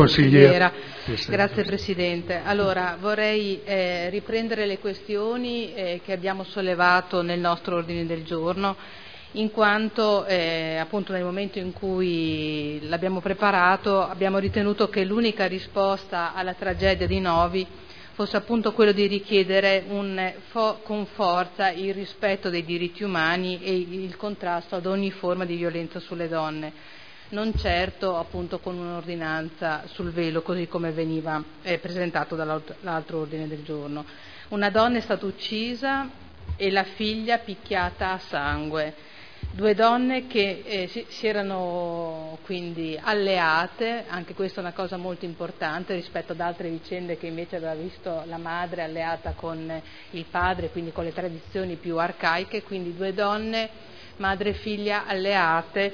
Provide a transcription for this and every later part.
consigliera. Grazie Presidente. Allora, vorrei riprendere le questioni che abbiamo sollevato nel nostro ordine del giorno, in quanto appunto nel momento in cui l'abbiamo preparato abbiamo ritenuto che l'unica risposta alla tragedia di Novi fosse appunto quello di richiedere con forza il rispetto dei diritti umani e il contrasto ad ogni forma di violenza sulle donne, non certo appunto con un'ordinanza sul velo, così come veniva presentato dall'altro ordine del giorno. Una donna è stata uccisa e la figlia picchiata a sangue. Due donne che si erano quindi alleate, anche questa è una cosa molto importante rispetto ad altre vicende che invece aveva visto la madre alleata con il padre, quindi con le tradizioni più arcaiche, quindi due donne, madre e figlia alleate,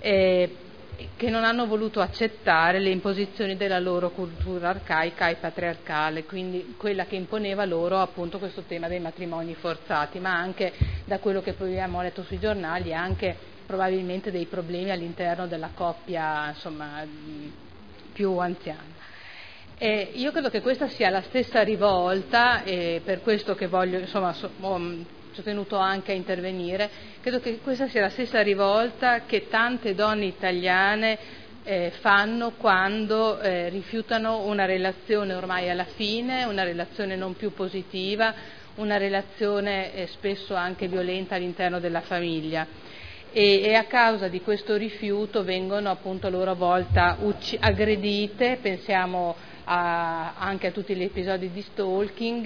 che non hanno voluto accettare le imposizioni della loro cultura arcaica e patriarcale, quindi quella che imponeva loro appunto questo tema dei matrimoni forzati, ma anche da quello che poi abbiamo letto sui giornali anche probabilmente dei problemi all'interno della coppia insomma più anziana. Io credo che questa sia la stessa rivolta, per questo che voglio insomma ci ho tenuto anche a intervenire, credo che questa sia la stessa rivolta che tante donne italiane fanno quando rifiutano una relazione ormai alla fine, una relazione non più positiva, una relazione spesso anche violenta all'interno della famiglia. E a causa di questo rifiuto vengono appunto a loro volta aggredite, pensiamo anche a tutti gli episodi di stalking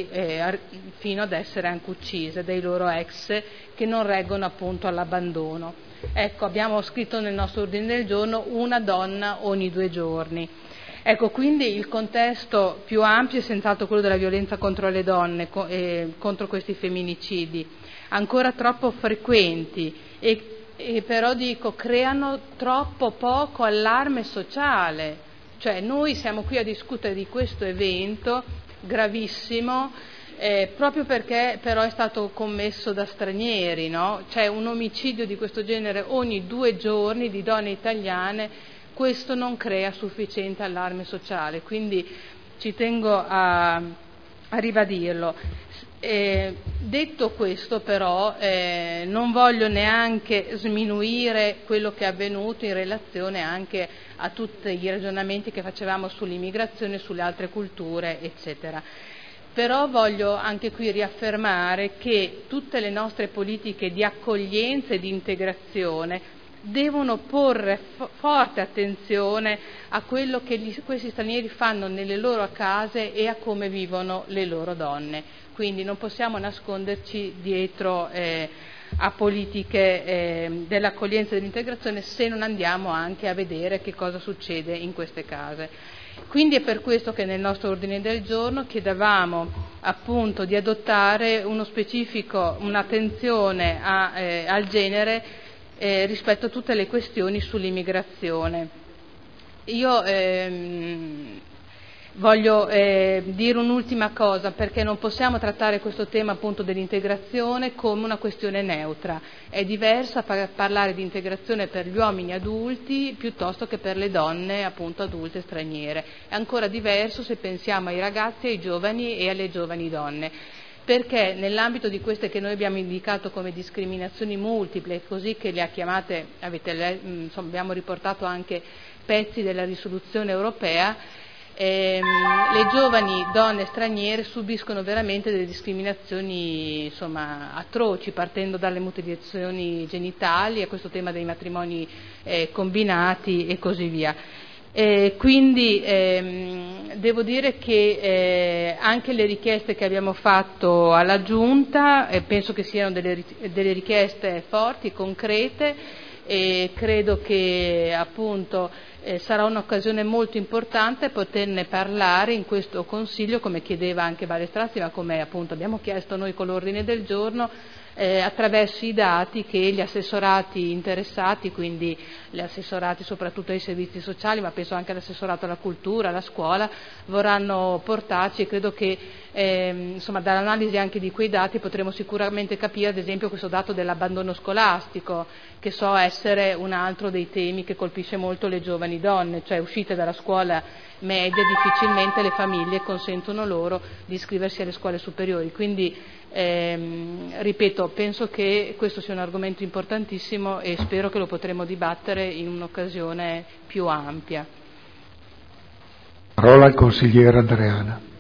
fino ad essere anche uccise dai loro ex che non reggono appunto all'abbandono. Ecco, abbiamo scritto nel nostro ordine del giorno una donna ogni 2 giorni. Ecco, quindi il contesto più ampio è senz'altro quello della violenza contro le donne, contro questi femminicidi, ancora troppo frequenti e però dico creano troppo poco allarme sociale. Cioè noi siamo qui a discutere di questo evento gravissimo proprio perché però è stato commesso da stranieri, no? C'è un omicidio di questo genere ogni 2 giorni di donne italiane, questo non crea sufficiente allarme sociale, quindi ci tengo a ribadirlo. Detto questo però non voglio neanche sminuire quello che è avvenuto in relazione anche a tutti i ragionamenti che facevamo sull'immigrazione, sulle altre culture, eccetera. Però voglio anche qui riaffermare che tutte le nostre politiche di accoglienza e di integrazione devono porre forte attenzione a quello che questi stranieri fanno nelle loro case e a come vivono le loro donne. Quindi non possiamo nasconderci dietro a politiche dell'accoglienza e dell'integrazione se non andiamo anche a vedere che cosa succede in queste case. Quindi è per questo che nel nostro ordine del giorno chiedevamo appunto di adottare un'attenzione al genere rispetto a tutte le questioni sull'immigrazione. Io voglio dire un'ultima cosa, perché non possiamo trattare questo tema appunto dell'integrazione come una questione neutra. È diversa parlare di integrazione per gli uomini adulti piuttosto che per le donne appunto adulte straniere. È ancora diverso se pensiamo ai ragazzi, ai giovani e alle giovani donne. Perché nell'ambito di queste che noi abbiamo indicato come discriminazioni multiple, così che le ha chiamate, abbiamo riportato anche pezzi della risoluzione europea, le giovani donne straniere subiscono veramente delle discriminazioni insomma atroci, partendo dalle mutilazioni genitali a questo tema dei matrimoni combinati e così via. Quindi devo dire che anche le richieste che abbiamo fatto alla Giunta penso che siano delle richieste forti, concrete, e credo che appunto sarà un'occasione molto importante poterne parlare in questo Consiglio, come chiedeva anche Vale Strazzi, ma come appunto abbiamo chiesto noi con l'ordine del giorno, attraverso i dati che gli assessorati interessati, quindi gli assessorati soprattutto ai servizi sociali, ma penso anche all'assessorato alla cultura, alla scuola, vorranno portarci, e credo che dall'analisi anche di quei dati potremo sicuramente capire, ad esempio, questo dato dell'abbandono scolastico, che so essere un altro dei temi che colpisce molto le giovani donne, cioè uscite dalla scuola media difficilmente le famiglie consentono loro di iscriversi alle scuole superiori, quindi ripeto, penso che questo sia un argomento importantissimo e spero che lo potremo dibattere in un'occasione più ampia. Parola al consigliere Andreana.